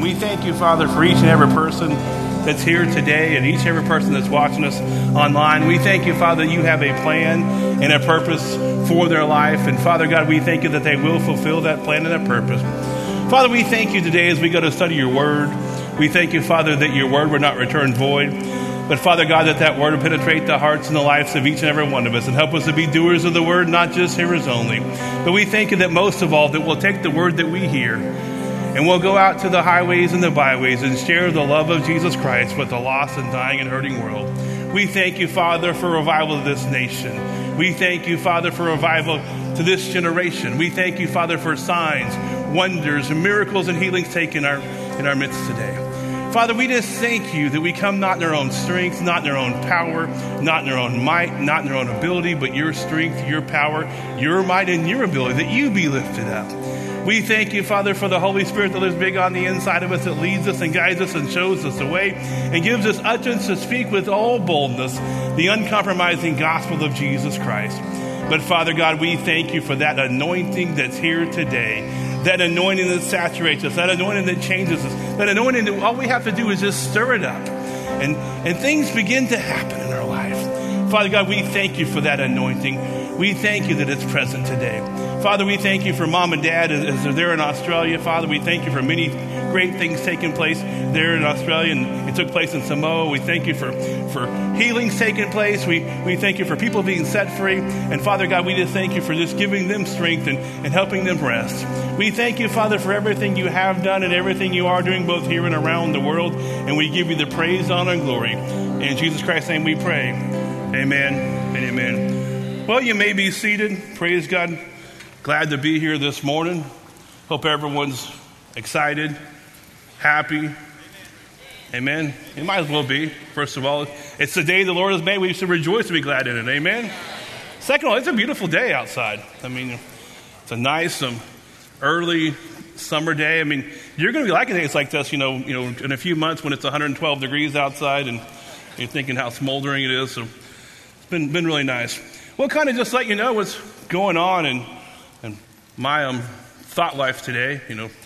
We thank you, Father, for each and every person that's here today and each and every person that's watching us online. We thank you, Father, you have a plan and a purpose for their life. And Father God, we thank you that they will fulfill that plan and that purpose. Father, we thank you today as we go to study your word. We thank you, Father, that your word will not return void. But Father God, that word will penetrate the hearts and the lives of each and every one of us and help us to be doers of the word, not just hearers only. But we thank you that most of all, that we'll take the word that we hear and we'll go out to the highways and the byways and share the love of Jesus Christ with the lost and dying and hurting world. We thank you, Father, for revival of this nation. We thank you, Father, for revival to this generation. We thank you, Father, for signs, wonders, miracles, and healings taken in our midst today. Father, we just thank you that we come not in our own strength, not in our own power, not in our own might, not in our own ability, but your strength, your power, your might, and your ability, that you be lifted up. We thank you, Father, for the Holy Spirit that lives big on the inside of us, that leads us and guides us and shows us the way and gives us utterance to speak with all boldness the uncompromising gospel of Jesus Christ. But Father God, we thank you for that anointing that's here today, that anointing that saturates us, that anointing that changes us, that anointing that all we have to do is just stir it up and things begin to happen in our life. Father God, we thank you for that anointing. We thank you that it's present today. Father, we thank you for Mom and Dad as they're there in Australia. Father, we thank you for many great things taking place there in Australia, and it took place in Samoa. We thank you for healings taking place. We thank you for people being set free. And Father God, we just thank you for just giving them strength and helping them rest. We thank you, Father, for everything you have done and everything you are doing both here and around the world. And we give you the praise, honor, and glory. In Jesus Christ's name we pray. Amen and amen. Well, you may be seated. Praise God. Glad to be here this morning. Hope everyone's excited, happy. Amen. You might as well be. First of all, it's the day the Lord has made. We should rejoice and be glad in it. Amen. Second of all, it's a beautiful day outside. I mean, it's a nice early summer day. I mean, you're going to be liking days like this, you know, in a few months when it's 112 degrees outside and you're thinking how smoldering it is. So it's been really nice. We'll kind of just let you know what's going on and my thought life today.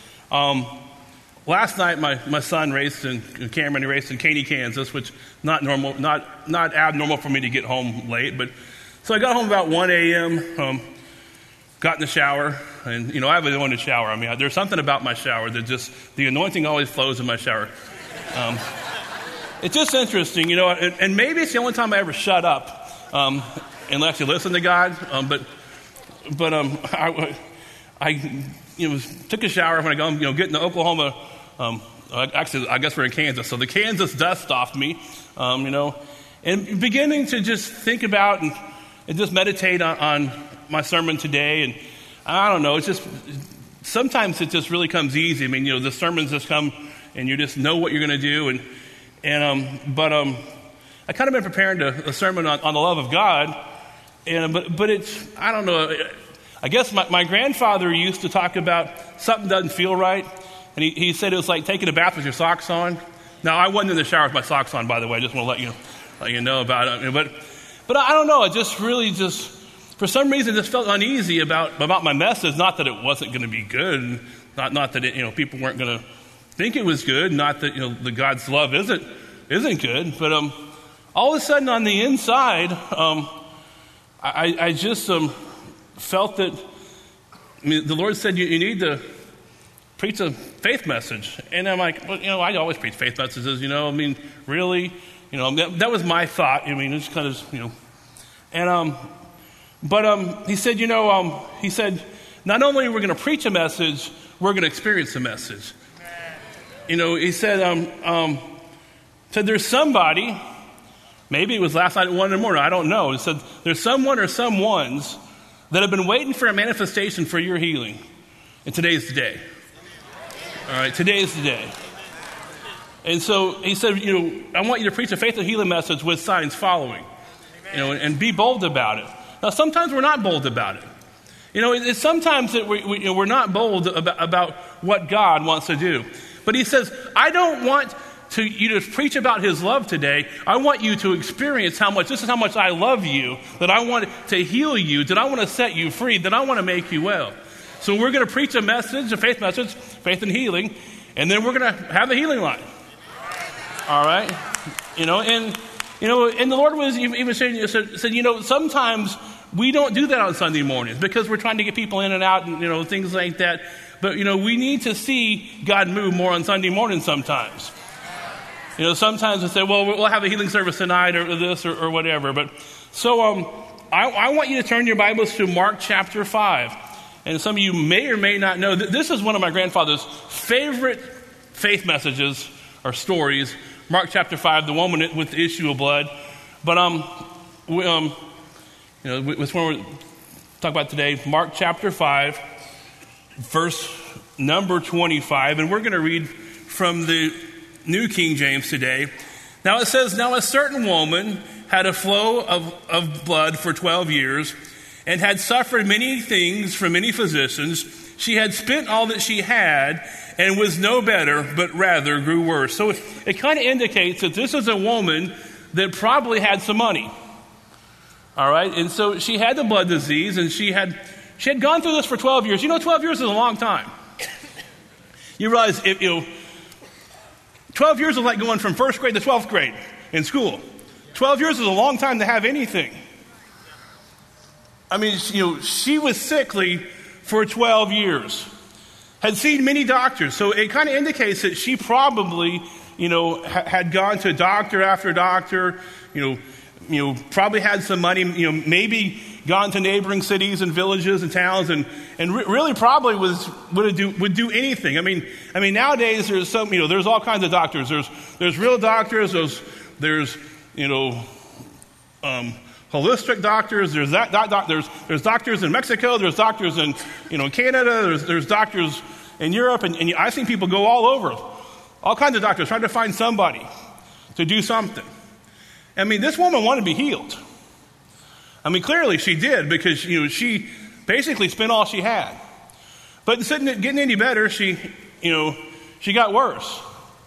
Last night my son raced in Cameron. He raced in Caney, Kansas, which not abnormal for me to get home late. But so I got home about 1 a.m. Got in the shower, and I have an anointed shower. I mean, there's something about my shower that just the anointing always flows in my shower. It's just interesting, and maybe it's the only time I ever shut up, unless you listen to God. But I took a shower when I go, get into Oklahoma. Actually, I guess we're in Kansas, so the Kansas dust off me, and beginning to just think about and just meditate on my sermon today. And I don't know, it's just sometimes it just really comes easy. I mean, the sermons just come and you just know what you're going to do. But I kind of been preparing a sermon on the love of God, but it's, I don't know. I guess my grandfather used to talk about something doesn't feel right. And he said it was like taking a bath with your socks on. Now, I wasn't in the shower with my socks on, by the way. I just want to let you know about it. But I don't know. It just really for some reason, just felt uneasy about my message. Not that it wasn't going to be good. Not that people weren't going to think it was good. Not that the God's love isn't good. But all of a sudden on the inside, I just felt that the Lord said you need to preach a faith message. And I'm like, well, I always preach faith messages, I mean, really? That was my thought. I mean, it's kind of, and, but he said, he said, not only are we going to preach a message, we're going to experience a message. He said, there's somebody, maybe it was last night at 1 in the morning, I don't know. He said, there's someone or some ones that have been waiting for a manifestation for your healing. And today's the day. All right, today is the day. And so he said, I want you to preach a faith and healing message with signs following, and be bold about it. Now, sometimes we're not bold about it. It's sometimes that we're not bold about what God wants to do. But he says, I don't want you to preach about his love today. I want you to experience this is how much I love you, that I want to heal you, that I want to set you free, that I want to make you well. So we're going to preach a message, a faith message, faith and healing. And then we're going to have a healing line. All right? And the Lord was even saying, said, sometimes we don't do that on Sunday mornings because we're trying to get people in and out and, things like that. But, we need to see God move more on Sunday mornings sometimes. Sometimes we say, well, we'll have a healing service tonight or this or whatever. But so I want you to turn your Bibles to Mark chapter 5. And some of you may or may not know that this is one of my grandfather's favorite faith messages or stories. Mark chapter 5, the woman with the issue of blood. But it's one we're talking about today. Mark chapter 5, verse number 25, and we're going to read from the New King James today. Now it says, "Now a certain woman had a flow of blood for 12 years, and had suffered many things from many physicians. She had spent all that she had, and was no better, but rather grew worse." So it kind of indicates that this is a woman that probably had some money. All right, and so she had the blood disease, and she had gone through this for 12 years. 12 years is a long time. You realize, 12 years is like going from first grade to 12th grade in school. 12 years is a long time to have anything. I mean, she was sickly for 12 years. Had seen many doctors. So it kind of indicates that she probably, had gone to doctor after doctor, probably had some money, maybe gone to neighboring cities and villages and towns and really probably would do anything. I mean, nowadays there's there's all kinds of doctors. There's real doctors. There's holistic doctors. There's there's doctors in Mexico. There's doctors in Canada. There's doctors in Europe, and I've seen people go all over, all kinds of doctors trying to find somebody to do something. I mean, this woman wanted to be healed. I mean, clearly she did because she basically spent all she had. But instead of getting any better, she got worse.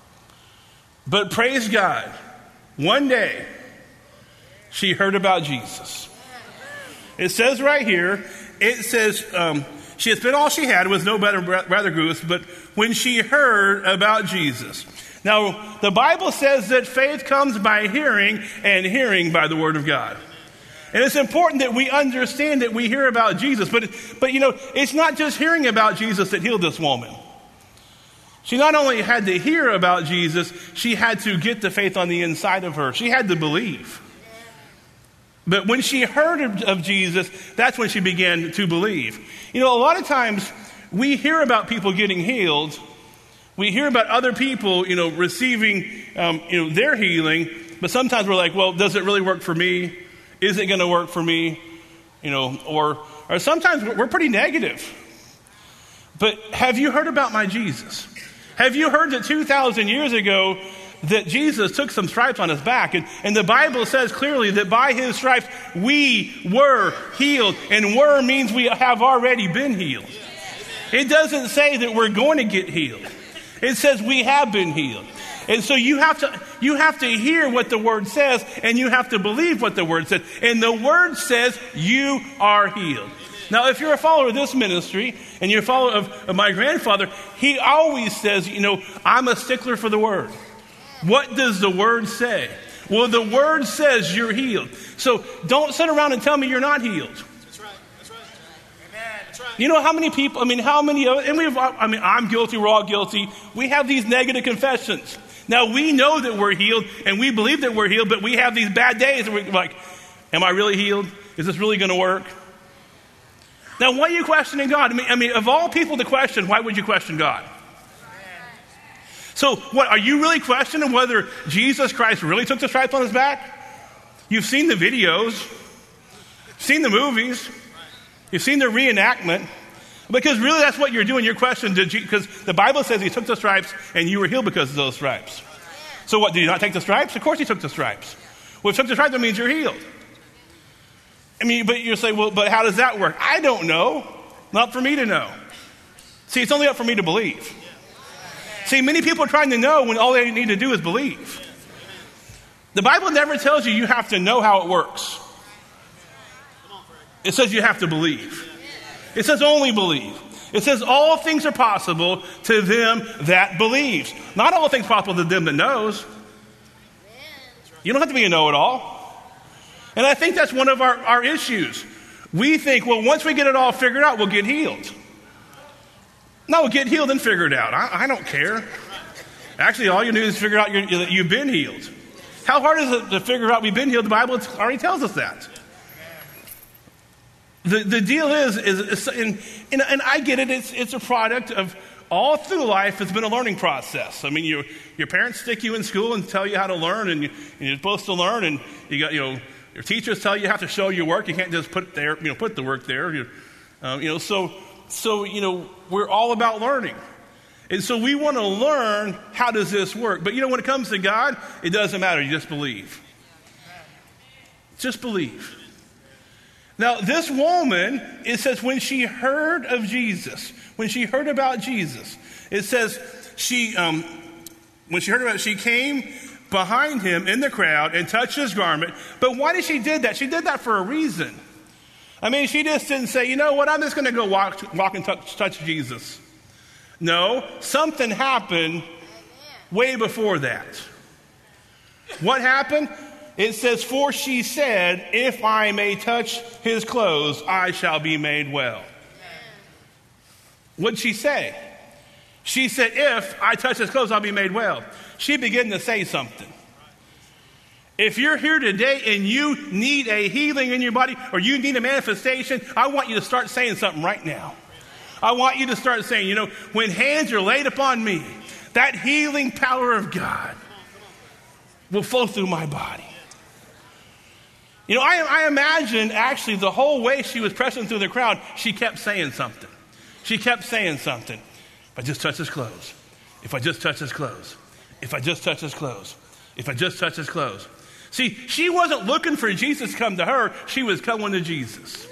But praise God, one day she heard about Jesus. It says right here, she had spent all she had, was no better, rather grew worse, but when she heard about Jesus. Now, the Bible says that faith comes by hearing, and hearing by the word of God. And it's important that we understand that we hear about Jesus. But it's not just hearing about Jesus that healed this woman. She not only had to hear about Jesus, she had to get the faith on the inside of her. She had to believe. But when she heard of Jesus, that's when she began to believe. A lot of times we hear about people getting healed. We hear about other people, receiving, their healing. But sometimes we're like, well, does it really work for me? Is it going to work for me? Or sometimes we're pretty negative. But have you heard about my Jesus? Have you heard that 2,000 years ago that Jesus took some stripes on his back? And the Bible says clearly that by his stripes we were healed. And were means we have already been healed. It doesn't say that we're going to get healed. It says we have been healed. And so you have to hear what the word says, and you have to believe what the word says. And the word says you are healed. Now, if you're a follower of this ministry and you're a follower of my grandfather, he always says, I'm a stickler for the word. What does the word say? Well, the word says you're healed. So don't sit around and tell me you're not healed. That's right. Amen. That's right. You know how many people, I'm guilty, we're all guilty. We have these negative confessions. Now, we know that we're healed, and we believe that we're healed, but we have these bad days, and we're like, am I really healed? Is this really going to work? Now, why are you questioning God? I mean, of all people to question, why would you question God? So, what, are you really questioning whether Jesus Christ really took the stripes on his back? You've seen the videos, seen the movies, you've seen the reenactment. Because really that's what you're doing. You're questioning, because the Bible says he took the stripes and you were healed because of those stripes. So what, did he not take the stripes? Of course he took the stripes. Well, if he took the stripes, that means you're healed. But you say, well, but how does that work? I don't know. Not for me to know. See, it's only up for me to believe. See, many people are trying to know when all they need to do is believe. The Bible never tells you have to know how it works. It says you have to believe. It says only believe. It says all things are possible to them that believes. Not all things possible to them that knows. You don't have to be a know-it-all. And I think that's one of our issues. We think, well, once we get it all figured out, we'll get healed. No, get healed and figure it out. I don't care. Actually, all you do is figure out that you've been healed. How hard is it to figure out we've been healed? The Bible already tells us that. The deal is and I get it, it's a product of all through life, it's been a learning process. I mean, your parents stick you in school and tell you how to learn, and you're supposed to learn, and your teachers tell you how to show your work. You can't just put the work there. So we're all about learning. And so we want to learn, how does this work? But when it comes to God, it doesn't matter. You just believe. Just believe. Now, this woman, it says when she heard of Jesus, when she heard about Jesus, it says when she heard about it, she came behind him in the crowd and touched his garment. But why did she do that? She did that for a reason. I mean, she just didn't say, you know what, I'm just going to go walk and touch Jesus. No, something happened way before that. What happened? It says, for she said, if I may touch his clothes, I shall be made well. What'd she say? She said, if I touch his clothes, I'll be made well. She began to say something. If you're here today and you need a healing in your body or you need a manifestation, I want you to start saying something right now. I want you to start saying, when hands are laid upon me, that healing power of God will flow through my body. I imagine actually the whole way she was pressing through the crowd, she kept saying something. She kept saying something. If I just touch his clothes. If I just touch his clothes. If I just touch his clothes. If I just touch his clothes. See, she wasn't looking for Jesus to come to her. She was coming to Jesus.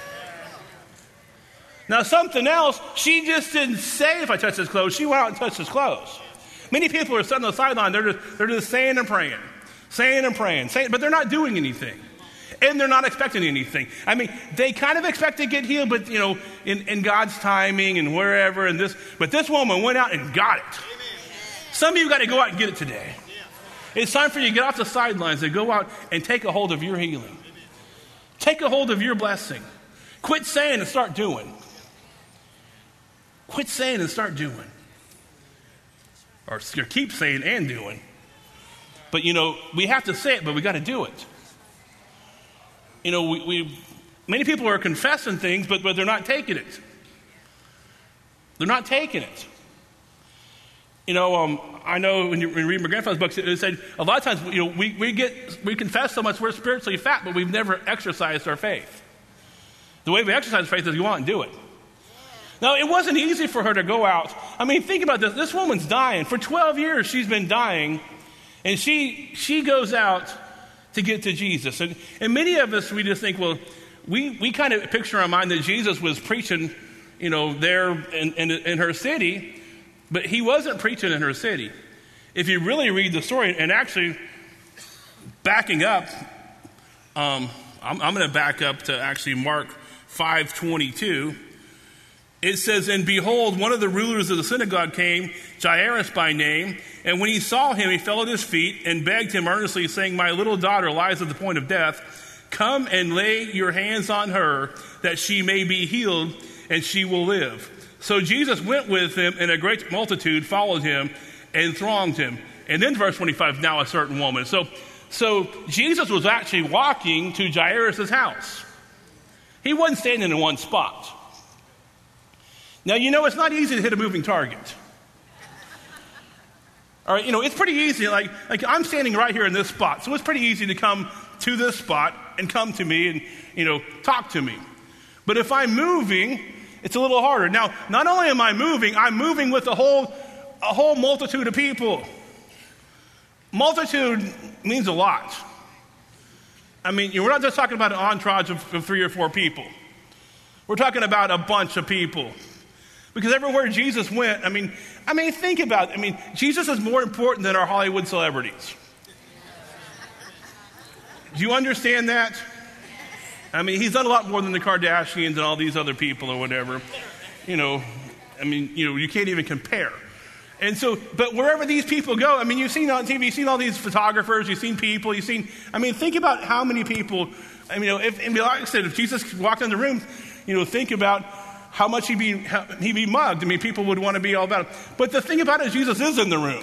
Now, something else, she just didn't say, if I touch his clothes. She went out and touched his clothes. Many people are sitting on the sideline. They're just saying and praying, but they're not doing anything. And they're not expecting anything. I mean, they kind of expect to get healed, but, in God's timing and wherever and this. But this woman went out and got it. Some of you got to go out and get it today. It's time for you to get off the sidelines and go out and take a hold of your healing. Take a hold of your blessing. Quit saying and start doing. Quit saying and start doing. Or keep saying and doing. But, we have to say it, but we got to do it. Many people are confessing things, but they're not taking it. They're not taking it. I know when you read my grandfather's books, it said a lot of times, we confess so much we're spiritually fat, but we've never exercised our faith. The way we exercise faith is go out and do it. Now, it wasn't easy for her to go out. I mean, think about this. This woman's dying. For 12 years, she's been dying, and she goes out to get to Jesus. And many of us, we just think, well, we kind of picture in our mind that Jesus was preaching, there in her city, but he wasn't preaching in her city. If you really read the story, and actually backing up, I'm going to back up to actually Mark 5:22. It says, and behold, one of the rulers of the synagogue came, Jairus by name, and when he saw him, he fell at his feet and begged him earnestly, saying, my little daughter lies at the point of death. Come and lay your hands on her, that she may be healed, and she will live. So Jesus went with him, and a great multitude followed him and thronged him. And then verse 25, now a certain woman. So Jesus was actually walking to Jairus' house. He wasn't standing in one spot. Now, it's not easy to hit a moving target. All right, it's pretty easy. Like I'm standing right here in this spot, so it's pretty easy to come to this spot and come to me and, talk to me. But if I'm moving, it's a little harder. Now, not only am I moving, I'm moving with a whole multitude of people. Multitude means a lot. I mean, we're not just talking about an entourage of 3 or 4 people. We're talking about a bunch of people. Because everywhere Jesus went, I mean, think about it. I mean, Jesus is more important than our Hollywood celebrities. Do you understand that? I mean, he's done a lot more than the Kardashians and all these other people or whatever. You can't even compare. And so, but wherever these people go, you've seen on TV, you've seen all these photographers, you've seen people, think about how many people, like I said, if Jesus walked in the room, think about how much he'd be mugged. People would want to be all about it. But the thing about it is Jesus is in the room.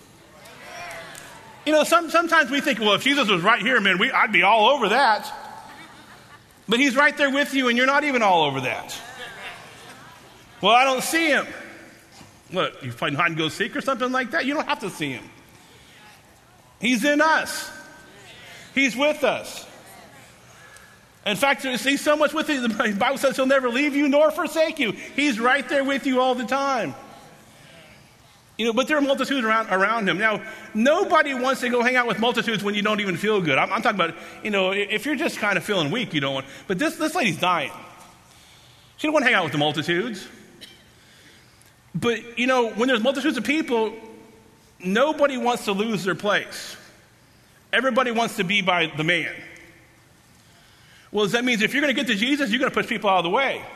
Sometimes we think, well, if Jesus was right here, man, I'd be all over that. But he's right there with you, and you're not even all over that. Well, I don't see him. Look, you play hide and go seek or something like that? You don't have to see him. He's in us. He's with us. In fact, he's so much with you. The Bible says he'll never leave you nor forsake you. He's right there with you all the time. But there are multitudes around him. Now, nobody wants to go hang out with multitudes when you don't even feel good. I'm talking about, if you're just kind of feeling weak, you don't want. But this lady's dying. She don't want to hang out with the multitudes. But, when there's multitudes of people, nobody wants to lose their place. Everybody wants to be by the man. Well, that means if you're going to get to Jesus, you're going to push people out of the way.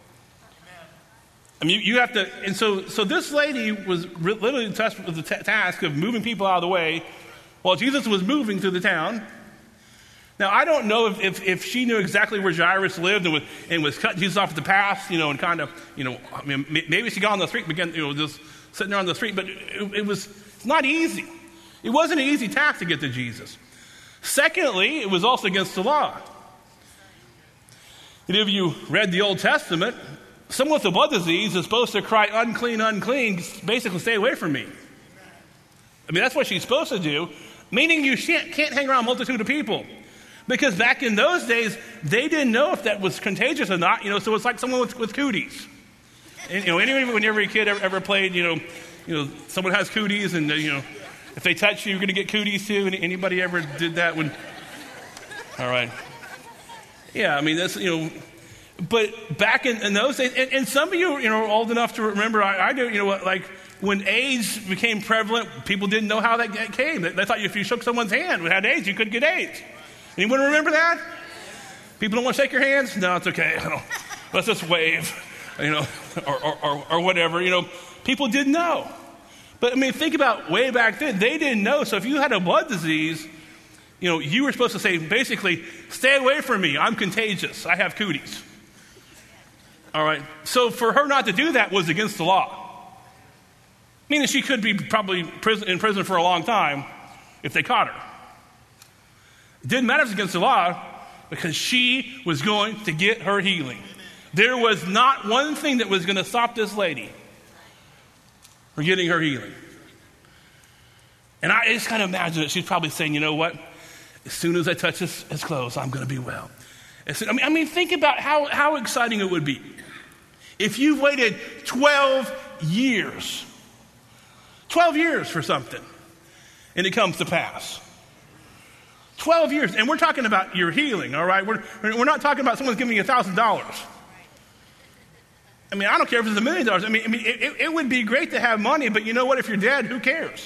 You have to, and so this lady was literally tasked with the task of moving people out of the way while Jesus was moving through the town. Now, I don't know if she knew exactly where Jairus lived and was cutting Jesus off at the path, and kind of, maybe she got on the street and began, just sitting there on the street, but it's not easy. It wasn't an easy task to get to Jesus. Secondly, it was also against the law. If you read the Old Testament, someone with a blood disease is supposed to cry, unclean, unclean, basically stay away from me. That's what she's supposed to do, meaning you can't hang around a multitude of people. Because back in those days, they didn't know if that was contagious or not, so it's like someone with cooties. And, whenever a kid ever played, someone has cooties and, if they touch you, you're going to get cooties too. Anybody ever did that when? All right. Yeah, that's, but back in those days, and some of you, are old enough to remember, I do, like when AIDS became prevalent, people didn't know how that came. They thought if you shook someone's hand who had AIDS, you couldn't get AIDS. Anyone remember that? People don't want to shake your hands? No, it's okay. Let's just wave, or whatever. People didn't know. But think about way back then. They didn't know. So if you had a blood disease, you were supposed to say, basically, stay away from me. I'm contagious. I have cooties. All right. So for her not to do that was against the law. Meaning she could be probably in prison for a long time if they caught her. It didn't matter if it was against the law because she was going to get her healing. There was not one thing that was going to stop this lady from getting her healing. And I just kind of imagine that she's probably saying, you know what? As soon as I touch his clothes, I'm going to be well. Think about how exciting it would be if you waited 12 years. 12 years for something, and it comes to pass. 12 years, and we're talking about your healing, all right? We're not talking about someone's giving you $1,000. I don't care if it's $1 million. It would be great to have money, but you know what? If you're dead, who cares?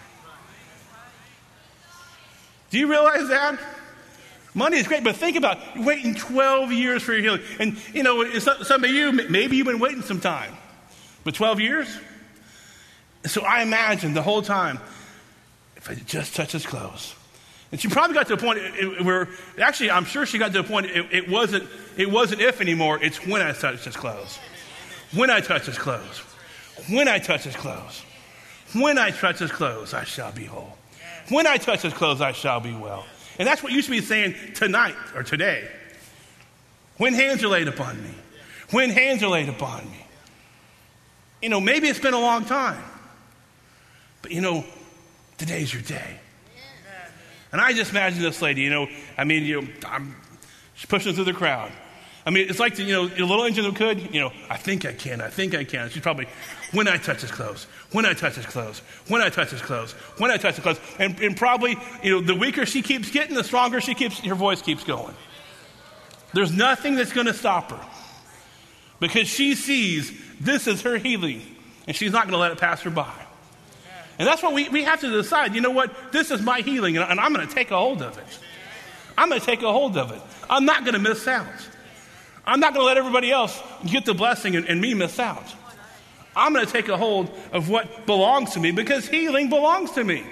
Do you realize that? Money is great, but think about waiting 12 years for your healing. And, some of you, maybe you've been waiting some time, but 12 years? So I imagine the whole time, if I just touch his clothes. And she probably got to a point where, actually, I'm sure she got to a point, it wasn't if anymore, it's when I touch his clothes. When I touch his clothes. When I touch his clothes. When I touch his clothes, I shall be whole. When I touch his clothes, I shall be well. And that's what you should be saying tonight or today. When hands are laid upon me. When hands are laid upon me. Maybe it's been a long time. But today's your day. And I just imagine this lady, she's pushing through the crowd. It's like the little engine that could, I think I can. She's probably, when I touch his clothes, when I touch his clothes, when I touch his clothes, when I touch his clothes. And probably, the weaker she keeps getting, the stronger her voice keeps going. There's nothing that's going to stop her. Because she sees this is her healing. And she's not going to let it pass her by. And that's what we have to decide. You know what? This is my healing, and I'm going to take a hold of it. I'm going to take a hold of it. I'm not going to miss out. I'm not going to let everybody else get the blessing and me miss out. I'm going to take a hold of what belongs to me because healing belongs to me.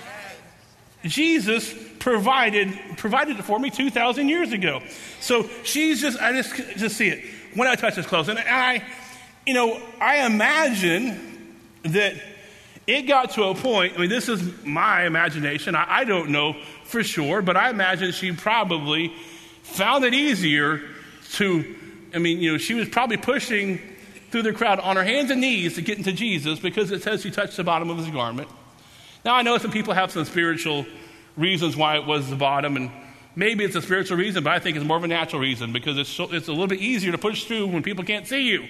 Jesus provided it for me 2,000 years ago. So I just see it when I touch his clothes. And I imagine that it got to a point, I mean, this is my imagination. I don't know for sure, but I imagine she probably found it easier she was probably pushing through the crowd on her hands and knees to get into Jesus because it says she touched the bottom of his garment. Now, I know some people have some spiritual reasons why it was the bottom, and maybe it's a spiritual reason, but I think it's more of a natural reason because it's a little bit easier to push through when people can't see you.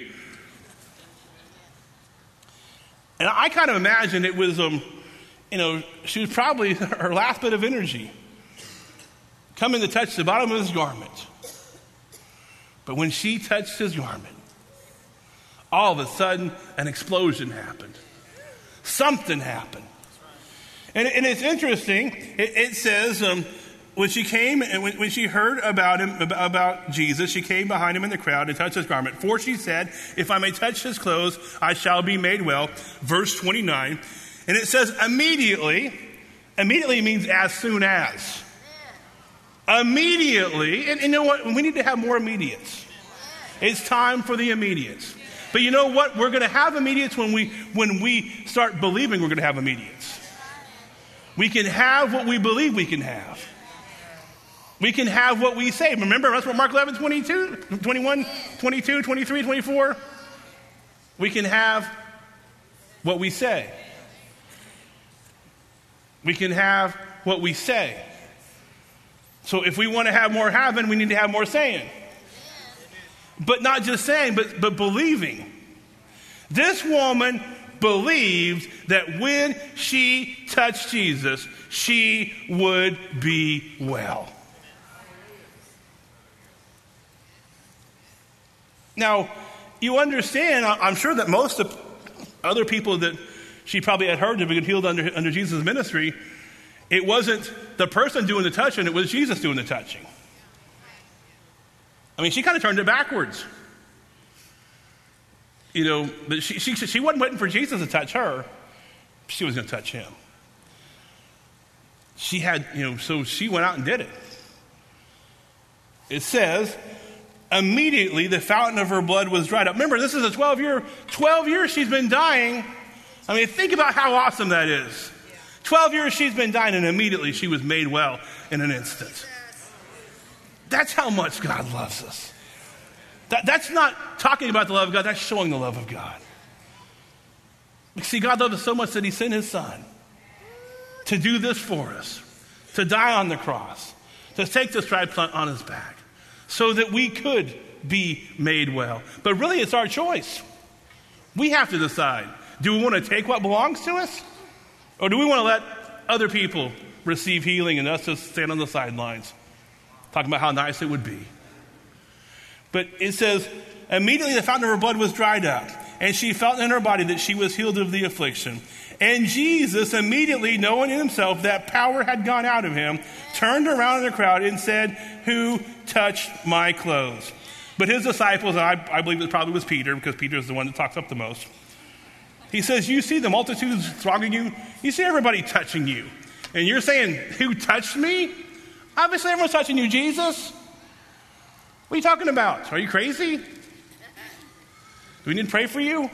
And I kind of imagine it was, she was probably her last bit of energy coming to touch the bottom of his garment. But when she touched his garment, all of a sudden, an explosion happened. Something happened. And it's interesting. It says, when she came and when she heard about Jesus, she came behind him in the crowd and touched his garment. For she said, if I may touch his clothes, I shall be made well. Verse 29. And it says, immediately means as soon as. Immediately. And you know what? We need to have more immediates. It's time for the immediates. But you know what? We're going to have immediates when we start believing we're going to have immediates. We can have what we believe we can have. We can have what we say. Remember, that's what Mark 11, 22, 21, 22, 23, 24. We can have what we say. We can have what we say. So if we want to have more having, we need to have more saying. But not just saying, but believing. This woman believed that when she touched Jesus, she would be well. Now, you understand, I'm sure that most of other people that she probably had heard have been healed under Jesus' ministry, it wasn't the person doing the touching, it was Jesus doing the touching. I mean, she kind of turned it backwards. But she wasn't waiting for Jesus to touch her. She was going to touch him. She had, so she went out and did it. It says, immediately the fountain of her blood was dried up. Remember, this is a 12 years she's been dying. I mean, think about how awesome that is. 12 years she's been dying, and immediately she was made well in an instant. That's how much God loves us. That's not talking about the love of God, that's showing the love of God. See, God loved us so much that he sent his son to do this for us, to die on the cross, to take the stripes on his back, so that we could be made well. But really, it's our choice. We have to decide, do we want to take what belongs to us? Or do we want to let other people receive healing and us just stand on the sidelines, talking about how nice it would be? But it says, immediately the fountain of her blood was dried up, and she felt in her body that she was healed of the affliction. And Jesus, immediately knowing in himself that power had gone out of him, turned around in the crowd and said, who touched my clothes? But his disciples, and I believe it probably was Peter, because Peter is the one that talks up the most. He says, you see the multitudes thronging you? You see everybody touching you. And you're saying, who touched me? Obviously everyone's touching you, Jesus. What are you talking about? Are you crazy? Do we need to pray for you?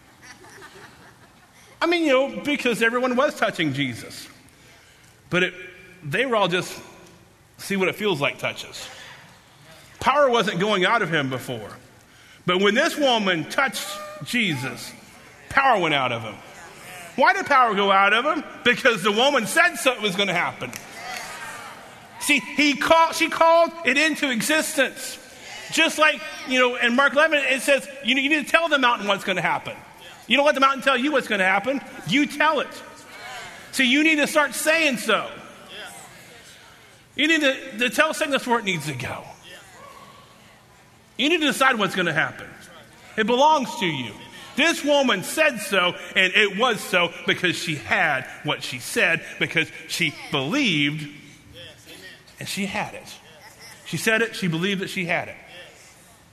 I mean, because everyone was touching Jesus. But they were all just see what it feels like touches. Power wasn't going out of him before. But when this woman touched Jesus, power went out of him. Why did power go out of him? Because the woman said something was going to happen. See, she called it into existence. Just like, in Mark 11, it says, you need to tell the mountain what's going to happen. You don't let the mountain tell you what's going to happen. You tell it. So you need to start saying so. You need to tell sickness where it needs to go. You need to decide what's going to happen. It belongs to you. This woman said so, and it was so because she had what she said, because she believed, and she had it. She said it, she believed that she had it.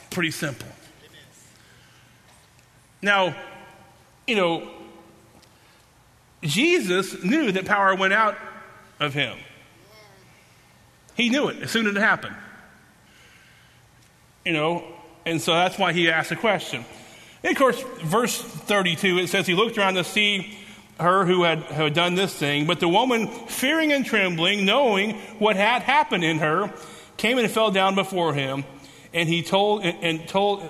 Pretty simple. Now, Jesus knew that power went out of him. He knew it as soon as it happened. And so that's why he asked the question. And of course, verse 32, it says he looked around to see her who had done this thing, but the woman, fearing and trembling, knowing what had happened in her, came and fell down before him, and he told him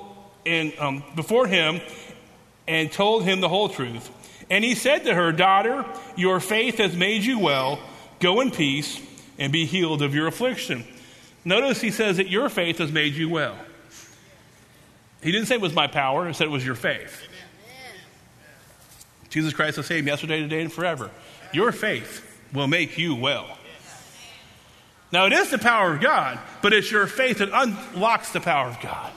the whole truth. And he said to her, "Daughter, your faith has made you well. Go in peace and be healed of your affliction." Notice he says that your faith has made you well. He didn't say it was my power. He said it was your faith. Jesus Christ the same yesterday, today, and forever. Your faith will make you well. Now, it is the power of God, but it's your faith that unlocks the power of God.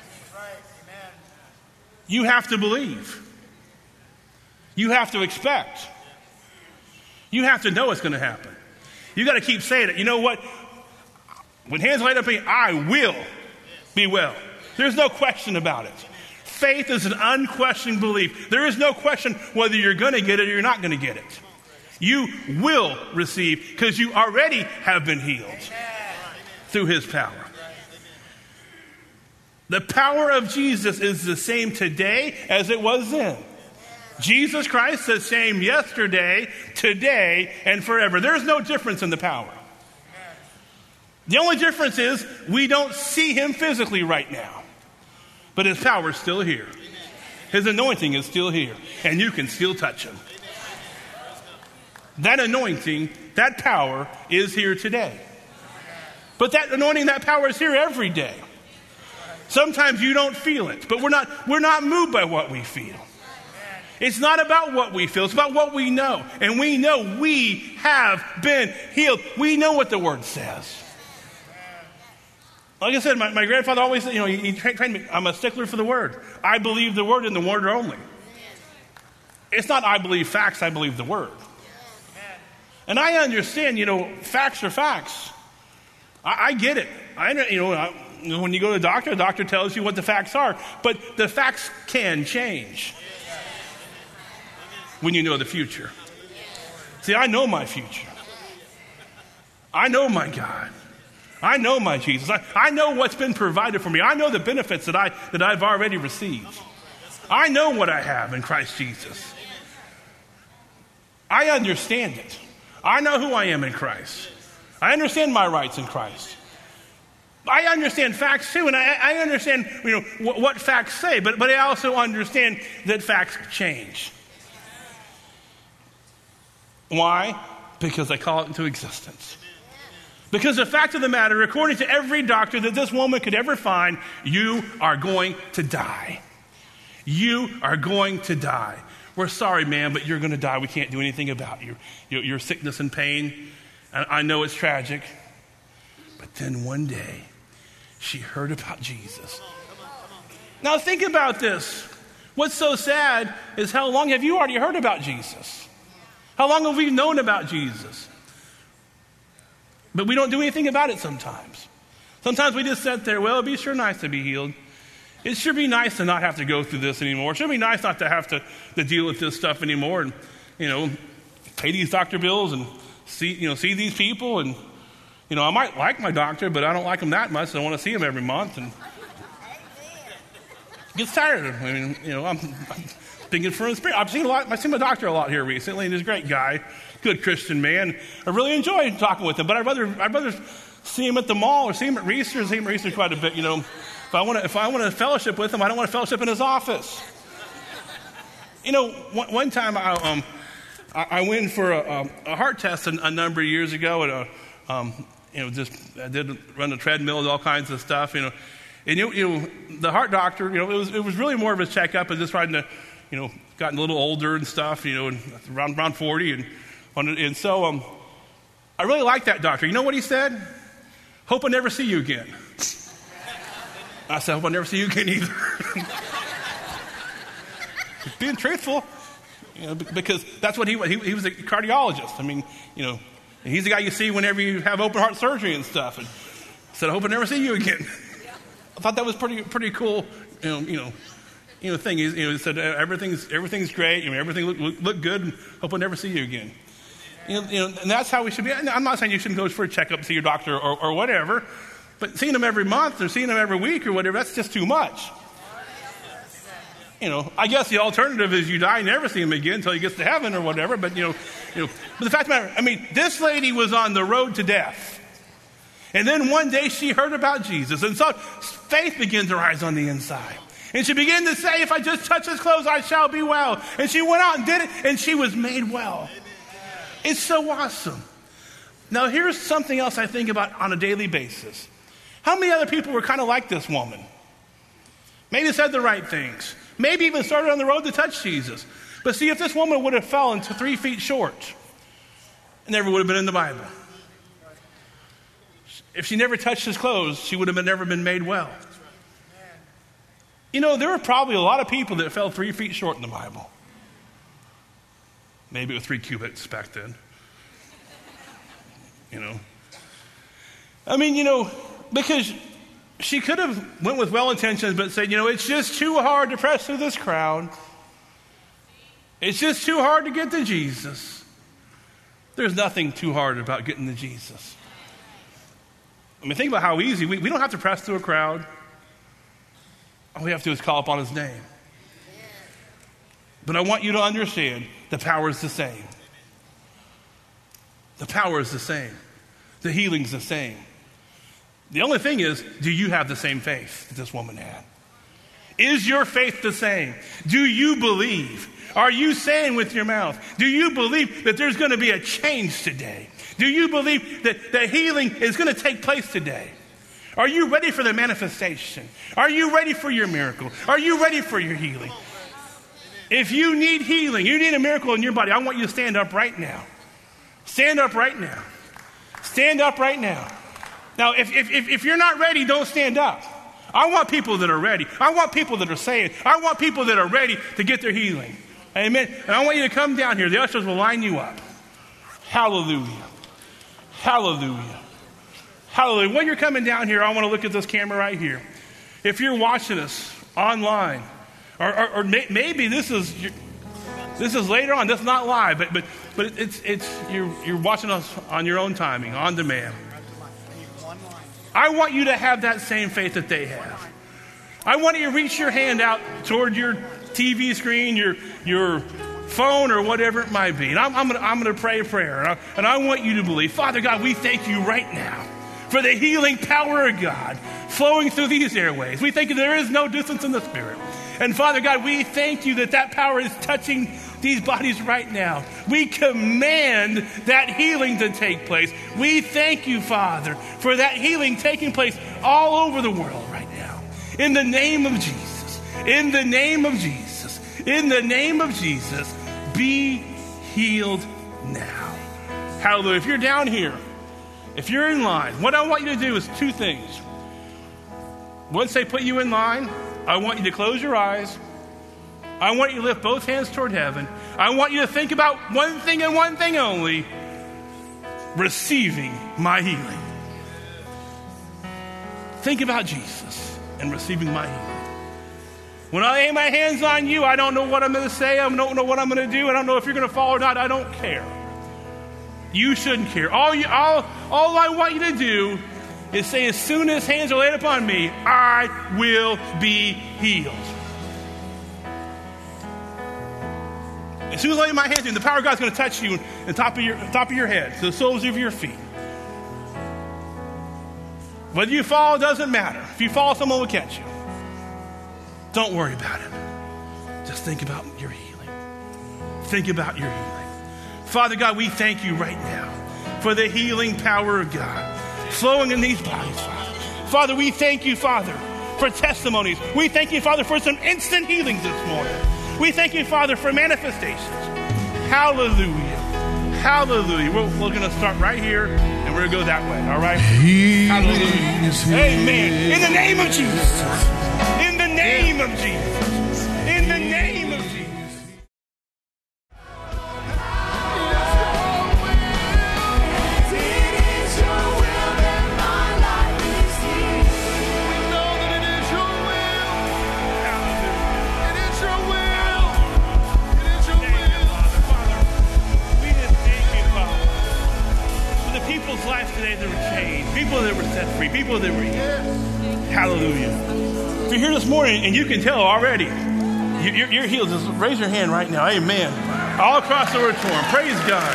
You have to believe. You have to expect. You have to know it's going to happen. You got to keep saying it. You know what? When hands are laid up on me, I will be well. There's no question about it. Faith is an unquestioned belief. There is no question whether you're going to get it or you're not going to get it. You will receive because you already have been healed through his power. The power of Jesus is the same today as it was then. Jesus Christ is the same yesterday, today, and forever. There's no difference in the power. The only difference is we don't see him physically right now. But his power is still here. His anointing is still here. And you can still touch him. That anointing, that power is here today. But that anointing, that power is here every day. Sometimes you don't feel it. But we're not moved by what we feel. It's not about what we feel. It's about what we know. And we know we have been healed. We know what the word says. Like I said, my grandfather always said, he trained me, I'm a stickler for the word. I believe the word and the word only. It's not I believe facts, I believe the word. And I understand, facts are facts. I get it. When you go to the doctor tells you what the facts are. But the facts can change when you know the future. See, I know my future. I know my God. I know my Jesus. I know what's been provided for me. I know the benefits that I've already received. I know what I have in Christ Jesus. I understand it. I know who I am in Christ. I understand my rights in Christ. I understand facts too, and I understand what facts say, but I also understand that facts change. Why? Because I call it into existence. Because the fact of the matter, according to every doctor that this woman could ever find, you are going to die. You are going to die. We're sorry, man, but you're going to die. We can't do anything about your sickness and pain. I know it's tragic. But then one day, she heard about Jesus. Now think about this. What's so sad is how long have you already heard about Jesus? How long have we known about Jesus? But we don't do anything about it sometimes. Sometimes we just sit there, well, it'd be sure nice to be healed. It should be nice to not have to go through this anymore. It should be nice not to have to deal with this stuff anymore and, pay these doctor bills and see these people. And, I might like my doctor, but I don't like him that much. So I want to see him every month. And it gets tired of him. I'm thinking for his spirit. I've seen my doctor a lot here recently, and he's a great guy. Good Christian man. I really enjoy talking with him, but I'd rather see him at the mall or see him at Reese's. See him at Reese's quite a bit. If I want to fellowship with him, I don't want to fellowship in his office. One time I went for a heart test a number of years ago, and I did run a treadmill and all kinds of stuff. And the heart doctor, it was really more of a checkup, and just trying to, gotten a little older and stuff, around 40 and so I really liked that doctor. You know what he said? Hope I never see you again. I said, hope I never see you again either. Being truthful, because that's what he was a cardiologist. I mean, he's the guy you see whenever you have open heart surgery and stuff. And I said, I hope I never see you again. I thought that was pretty cool, thing. It said everything's great. Everything look good. Hope I'll never see you again. And that's how we should be. I'm not saying you shouldn't go for a checkup, see your doctor or whatever, but seeing them every month or seeing them every week or whatever, that's just too much. I guess the alternative is you die and never see him again until he gets to heaven or whatever. But but the fact of the matter, this lady was on the road to death. And then one day she heard about Jesus. And so faith began to rise on the inside. And she began to say, if I just touch his clothes, I shall be well. And she went out and did it, and she was made well. It's so awesome. Now, here's something else I think about on a daily basis. How many other people were kind of like this woman? Maybe said the right things. Maybe even started on the road to touch Jesus. But see, if this woman would have fallen to 3 feet short, it never would have been in the Bible. If she never touched his clothes, she would have never been made well. There were probably a lot of people that fell 3 feet short in the Bible. Maybe it was 3 cubits back then. Because she could have went with well intentions, but said, it's just too hard to press through this crowd. It's just too hard to get to Jesus. There's nothing too hard about getting to Jesus. Think about how easy. We don't have to press through a crowd. All we have to do is call upon his name. But I want you to understand the power is the same. The power is the same. The healing's the same. The only thing is, do you have the same faith that this woman had? Is your faith the same? Do you believe? Are you saying with your mouth, do you believe that there's going to be a change today? Do you believe that the healing is going to take place today? Are you ready for the manifestation? Are you ready for your miracle? Are you ready for your healing? If you need healing, you need a miracle in your body, I want you to stand up right now. Stand up right now. Stand up right now. Now, if you're not ready, don't stand up. I want people that are ready. I want people that are saying. I want people that are ready to get their healing. Amen. And I want you to come down here. The ushers will line you up. Hallelujah. Hallelujah. Hallelujah. When you're coming down here, I want to look at this camera right here. If you're watching us online, or maybe this is later on. That's not live, but you're watching us on your own timing, on demand. I want you to have that same faith that they have. I want you to reach your hand out toward your TV screen, your phone, or whatever it might be. And I'm going to pray a prayer. And I want you to believe. Father God, we thank you right now for the healing power of God flowing through these airways. We thank you there is no distance in the Spirit. And Father God, we thank you that power is touching these bodies right now. We command that healing to take place. We thank you, Father, for that healing taking place all over the world right now. In the name of Jesus. In the name of Jesus. In the name of Jesus. Be healed now. Hallelujah. If you're down here, if you're in line, what I want you to do is 2 things. Once they put you in line, I want you to close your eyes. I want you to lift both hands toward heaven. I want you to think about one thing and one thing only: receiving my healing. Think about Jesus and receiving my healing. When I lay my hands on you, I don't know what I'm going to say. I don't know what I'm going to do. I don't know if you're going to fall or not. I don't care. You shouldn't care. All I want you to do is say, as soon as hands are laid upon me, I will be healed. As soon as I lay my hands on you, the power of God's going to touch you in the top of your head, to the soles of your feet. Whether you fall, doesn't matter. If you fall, someone will catch you. Don't worry about it. Just think about your healing. Think about your healing. Father God, we thank you right now for the healing power of God flowing in these bodies, Father. Father, we thank you, Father, for testimonies. We thank you, Father, for some instant healings this morning. We thank you, Father, for manifestations. Hallelujah. Hallelujah. We're going to start right here, and we're going to go that way, all right? Hallelujah. Amen. In the name of Jesus. In the name of Jesus. In the name of Jesus. It is your will that my life is here. We know that it today that were changed, people that were set free, people that were healed. Hallelujah. If you're here this morning and you can tell already, you're healed, just raise your hand right now. Amen. All across the auditorium. Praise God.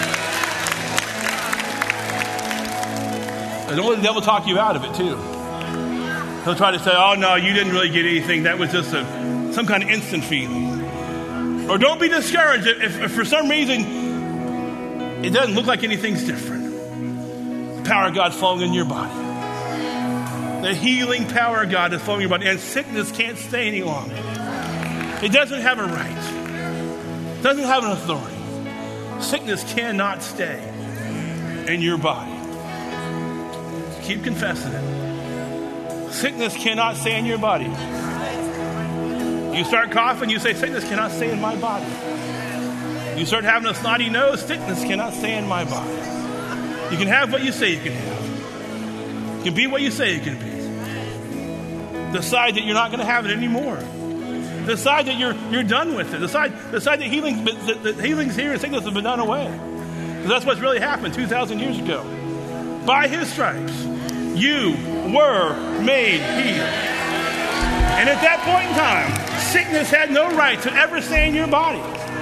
And don't let the devil talk you out of it, too. He'll try to say, oh, no, you didn't really get anything. That was just some kind of instant feeling. Or don't be discouraged if for some reason it doesn't look like anything's different. The power of God flowing in your body. The healing power of God is flowing in your body. And sickness can't stay any longer. It doesn't have a right. It doesn't have an authority. Sickness cannot stay in your body. Keep confessing it. Sickness cannot stay in your body. You start coughing, you say, sickness cannot stay in my body. You start having a snotty nose, sickness cannot stay in my body. You can have what you say you can have. You can be what you say you can be. Decide that you're not going to have it anymore. Decide that you're done with it. Decide that healing's here and sickness has been done away. Because that's what's really happened 2,000 years ago. By his stripes, you were made healed. And at that point in time, sickness had no right to ever stay in your body.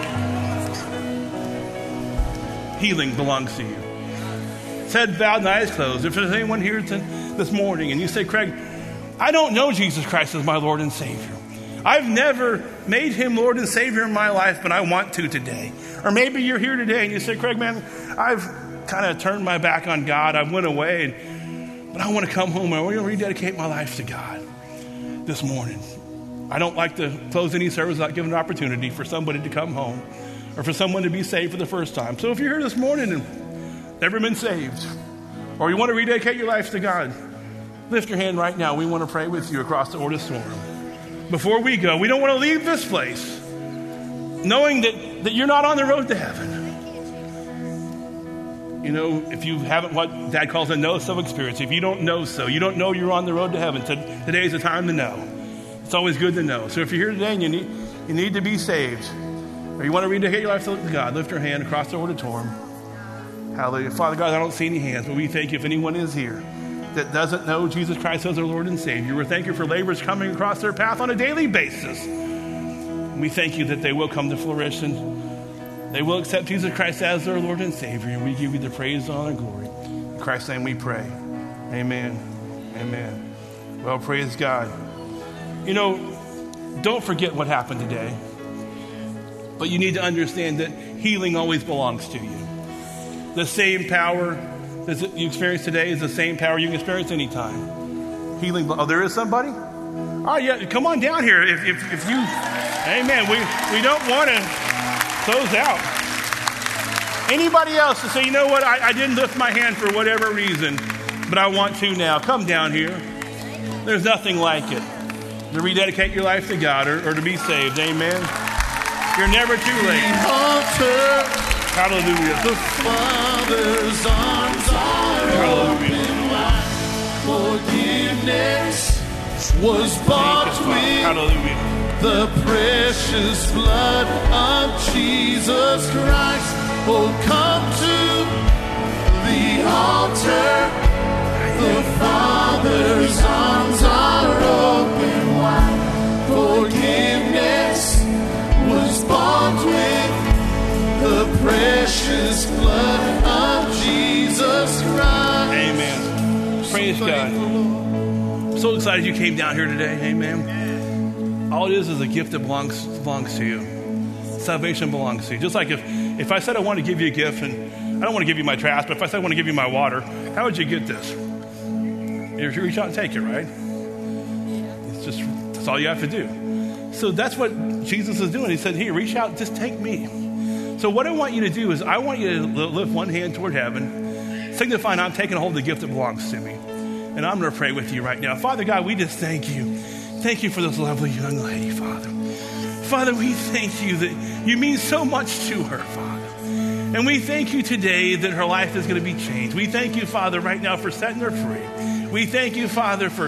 Healing belongs to you. Head bowed and eyes closed. If there's anyone here this morning and you say, Craig, I don't know Jesus Christ as my Lord and Savior. I've never made him Lord and Savior in my life, but I want to today. Or maybe you're here today and you say, Craig, man, I've kind of turned my back on God. I went away, but I want to come home and I want to rededicate my life to God this morning. I don't like to close any service without giving an opportunity for somebody to come home or for someone to be saved for the first time. So if you're here this morning and never been saved, or you want to rededicate your life to God, lift your hand right now. We want to pray with you across the auditorium. Before we go, we don't want to leave this place knowing that you're not on the road to heaven. You know, if you haven't what Dad calls a know-so experience, if you don't know so, you don't know you're on the road to heaven, today is the time to know. It's always good to know. So if you're here today and you need to be saved, or you want to rededicate your life to God, lift your hand across the auditorium. Hallelujah. Father God, I don't see any hands, but we thank you if anyone is here that doesn't know Jesus Christ as their Lord and Savior. We thank you for laborers coming across their path on a daily basis. And we thank you that they will come to fruition. They will accept Jesus Christ as their Lord and Savior. And we give you the praise, honor, and glory. In Christ's name we pray. Amen. Amen. Well, praise God. You know, don't forget what happened today. But you need to understand that healing always belongs to you. The same power that you experience today is the same power you can experience anytime. Healing. Oh, there is somebody? All right, yeah, come on down here. If you, amen. We don't want to close out. Anybody else to say, you know what, I didn't lift my hand for whatever reason, but I want to now. Come down here. There's nothing like it to rededicate your life to God or to be saved. Amen. You're never too late. Hallelujah. The Father's arms are open wide. Forgiveness was bought with Hallelujah. the precious blood of Jesus Christ. Oh, come to the altar. The Father's arms are open wide. Forgiveness was bought with the precious blood of Jesus Christ. Amen. Praise God. I'm so excited you came down here today. Amen. All it is a gift that belongs to you. Salvation belongs to you. Just like if I said I want to give you a gift, and I don't want to give you my trash, but if I said I want to give you my water, how would you get this? You reach out and take it, right? That's all you have to do. So that's what Jesus is doing. He said, here, reach out, just take me. So what I want you to do is I want you to lift one hand toward heaven, signifying I'm taking hold of the gift that belongs to me. And I'm going to pray with you right now. Father God, we just thank you. Thank you for this lovely young lady, Father. Father, we thank you that you mean so much to her, Father. And we thank you today that her life is going to be changed. We thank you, Father, right now for setting her free. We thank you, Father, for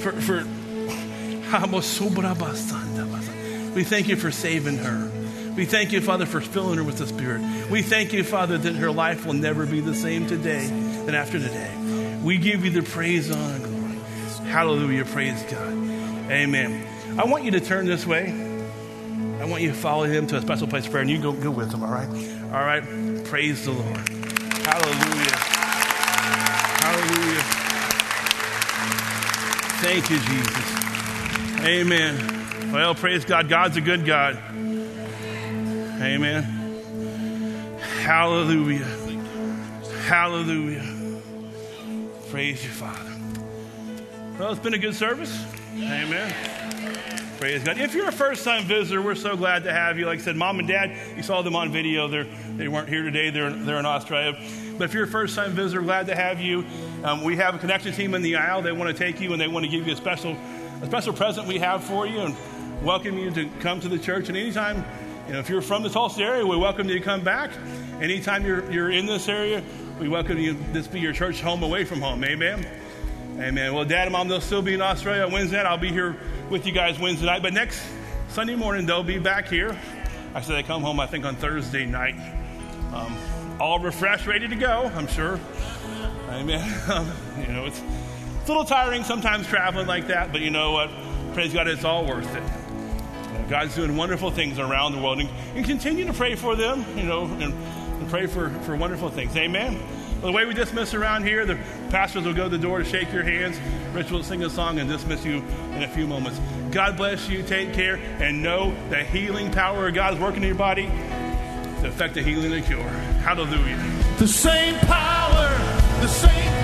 we thank you for saving her. We thank you, Father, for filling her with the Spirit. We thank you, Father, that her life will never be the same today. than after today. We give you the praise, honor, and glory. Hallelujah. Praise God. Amen. I want you to turn this way. I want you to follow him to a special place of prayer, and you go with him, all right? All right? Praise the Lord. Hallelujah. Hallelujah. Thank you, Jesus. Amen. Well, praise God. God's a good God. Amen. Hallelujah. Hallelujah. Praise you, Father. Well, it's been a good service. Amen. Praise God. If you're a first-time visitor, we're so glad to have you. Like I said, Mom and Dad, you saw them on video. They weren't here today. They're in Australia. But if you're a first-time visitor, glad to have you. We have a connection team in the aisle. They want to take you and they want to give you a special present we have for you and welcome you to come to the church. And anytime, if you're from the Tulsa area, we welcome you to come back. Anytime you're in this area, we welcome you. This be your church home away from home. Amen. Amen. Well, Dad and Mom, they'll still be in Australia on Wednesday night. I'll be here with you guys Wednesday night. But next Sunday morning, they'll be back here. I said they come home, I think, on Thursday night. All refreshed, ready to go, I'm sure. Amen. It's a little tiring sometimes traveling like that. But you know what? Praise God, it's all worth it. God's doing wonderful things around the world. And continue to pray for them, and pray for wonderful things. Amen. Well, the way we dismiss around here, the pastors will go to the door to shake your hands. Rich will sing a song and dismiss you in a few moments. God bless you. Take care. And know the healing power of God is working in your body to effect a healing and a cure. Hallelujah. The same power, the same